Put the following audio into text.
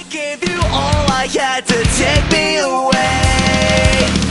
gave you all I had to take me away.